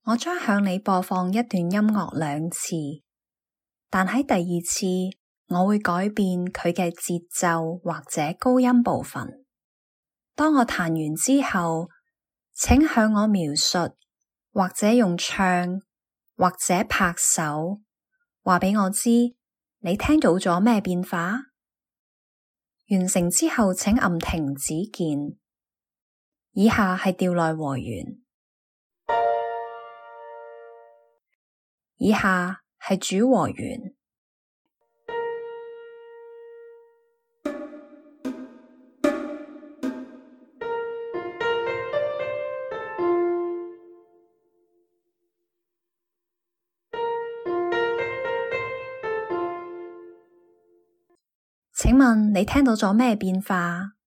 我將向你播放一段音樂2次，但喺第2次，我會改變佢嘅節奏或者高音部分。當我彈完之後，請向我描述，或者用唱，或者拍手，話俾我知你聽到咗咩變化。完成之後，請按停止鍵。以下係調內和弦。以下係主和弦。請問你聽到咗咩變化？